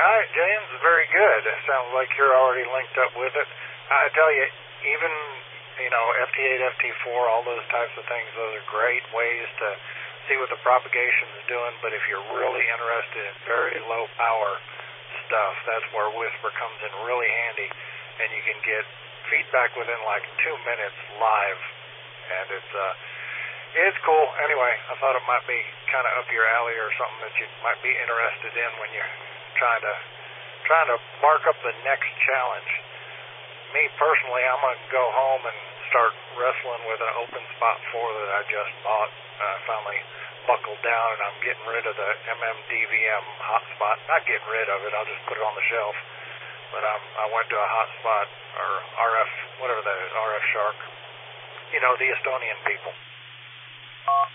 All right, James, very good. It sounds like you're already linked up with it. I tell you, even, FT8, FT4, all those types of things, those are great ways to see what the propagation is doing, but if you're really interested in very low power stuff, that's where Whisper comes in really handy, and you can get feedback within like 2 minutes live, and it's cool. Anyway, I thought it might be kind of up your alley or something that you might be interested in when you're trying to mark up the next challenge. Me personally, I'm going to go home and start wrestling with an Open Spot 4 that I just bought. Finally buckled down, and I'm getting rid of the MMDVM hotspot. Not getting rid of it, I'll just put it on the shelf. But I went to a hotspot, or RF, whatever that is, RF Shark. The Estonian people.